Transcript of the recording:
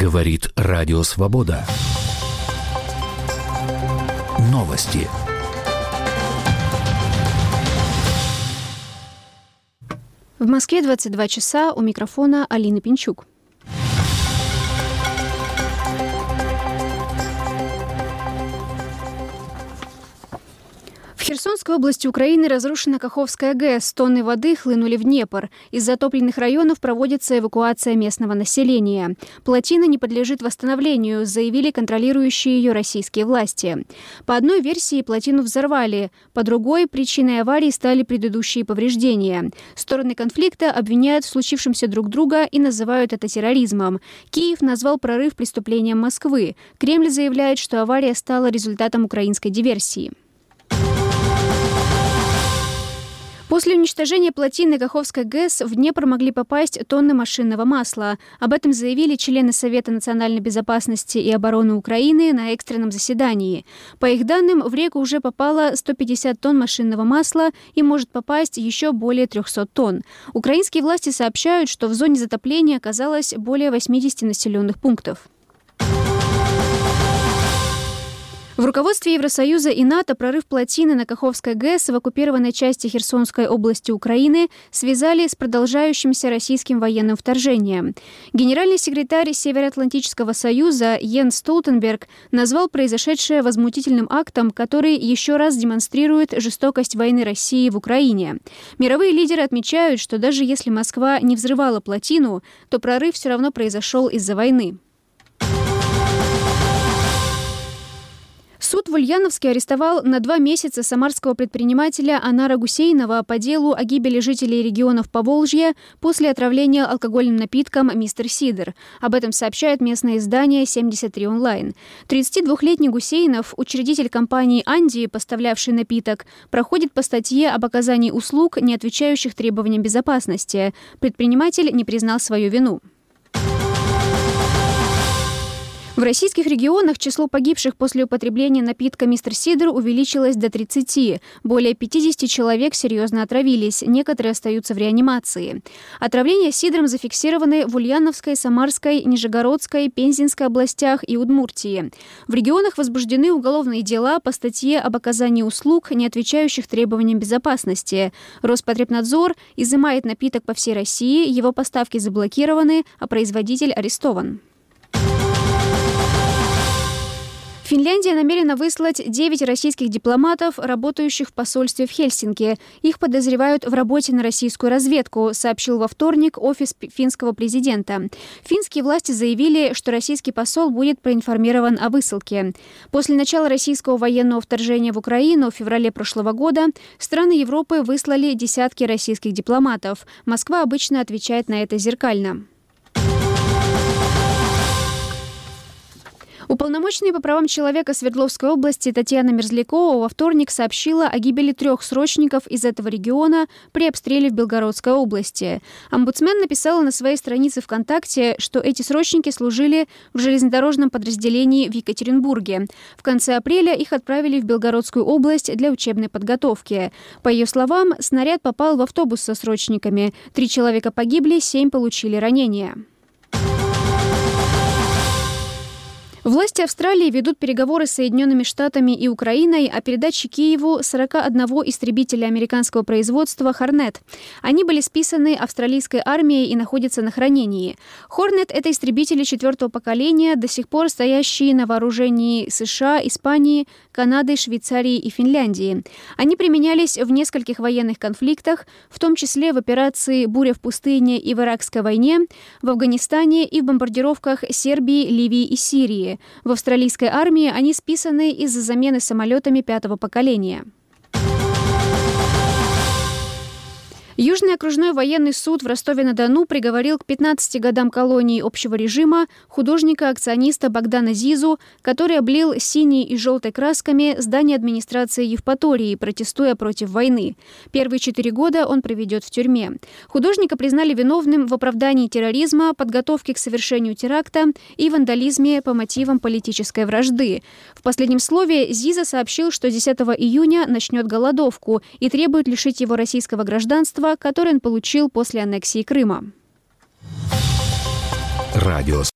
Говорит Радио Свобода. Новости. В Москве 22 часа, у микрофона Алина Пинчук. В Херсонской области Украины разрушена Каховская ГЭС. Тонны воды хлынули в Днепр. Из затопленных районов проводится эвакуация местного населения. Плотина не подлежит восстановлению, заявили контролирующие ее российские власти. По одной версии плотину взорвали, по другой причиной аварии стали предыдущие повреждения. Стороны конфликта обвиняют в случившемся друг друга и называют это терроризмом. Киев назвал прорыв преступлением Москвы. Кремль заявляет, что авария стала результатом украинской диверсии. После уничтожения плотины Каховской ГЭС в Днепр могли попасть тонны машинного масла. Об этом заявили члены Совета национальной безопасности и обороны Украины на экстренном заседании. По их данным, в реку уже попало 150 тонн машинного масла и может попасть еще более 300 тонн. Украинские власти сообщают, что в зоне затопления оказалось более 80 населенных пунктов. В руководстве Евросоюза и НАТО прорыв плотины на Каховской ГЭС в оккупированной части Херсонской области Украины связали с продолжающимся российским военным вторжением. Генеральный секретарь Североатлантического союза Йенс Столтенберг назвал произошедшее возмутительным актом, который еще раз демонстрирует жестокость войны России в Украине. Мировые лидеры отмечают, что даже если Москва не взрывала плотину, то прорыв все равно произошел из-за войны. Суд в Ульяновске арестовал на 2 месяца самарского предпринимателя Анара Гусейнова по делу о гибели жителей регионов Поволжья после отравления алкогольным напитком «Мистер Сидр». Об этом сообщает местное издание 73 онлайн. 32-летний Гусейнов, учредитель компании «Анди», поставлявший напиток, проходит по статье об оказании услуг, не отвечающих требованиям безопасности. Предприниматель не признал свою вину. В российских регионах число погибших после употребления напитка «Мистер Сидр» увеличилось до 30. Более 50 человек серьезно отравились, некоторые остаются в реанимации. Отравления сидром зафиксированы в Ульяновской, Самарской, Нижегородской, Пензенской областях и Удмуртии. В регионах возбуждены уголовные дела по статье об оказании услуг, не отвечающих требованиям безопасности. Роспотребнадзор изымает напиток по всей России, его поставки заблокированы, а производитель арестован. Финляндия намерена выслать 9 российских дипломатов, работающих в посольстве в Хельсинки. Их подозревают в работе на российскую разведку, сообщил во вторник офис финского президента. Финские власти заявили, что российский посол будет проинформирован о высылке. После начала российского военного вторжения в Украину в феврале прошлого года страны Европы выслали десятки российских дипломатов. Москва обычно отвечает на это зеркально. Уполномоченная по правам человека Свердловской области Татьяна Мерзлякова во вторник сообщила о гибели 3 срочников из этого региона при обстреле в Белгородской области. Омбудсмен написала на своей странице ВКонтакте, что эти срочники служили в железнодорожном подразделении в Екатеринбурге. В конце апреля их отправили в Белгородскую область для учебной подготовки. По ее словам, снаряд попал в автобус со срочниками. 3 человека погибли, 7 получили ранения. Власти Австралии ведут переговоры с Соединенными Штатами и Украиной о передаче Киеву 41 истребителя американского производства «Хорнет». Они были списаны австралийской армией и находятся на хранении. «Хорнет» — это истребители 4-го поколения, до сих пор стоящие на вооружении США, Испании, Канады, Швейцарии и Финляндии. Они применялись в нескольких военных конфликтах, в том числе в операции «Буря в пустыне» и в Иракской войне, в Афганистане и в бомбардировках Сербии, Ливии и Сирии. В австралийской армии они списаны из-за замены самолетами 5-го поколения. Южный окружной военный суд в Ростове-на-Дону приговорил к 15 годам колонии общего режима художника-акциониста Богдана Зизу, который облил синей и желтой красками здание администрации Евпатории, протестуя против войны. Первые 4 года он проведет в тюрьме. Художника признали виновным в оправдании терроризма, подготовке к совершению теракта и вандализме по мотивам политической вражды. В последнем слове Зиза сообщил, что 10 июня начнет голодовку и требует лишить его российского гражданства, который он получил после аннексии Крыма. Радио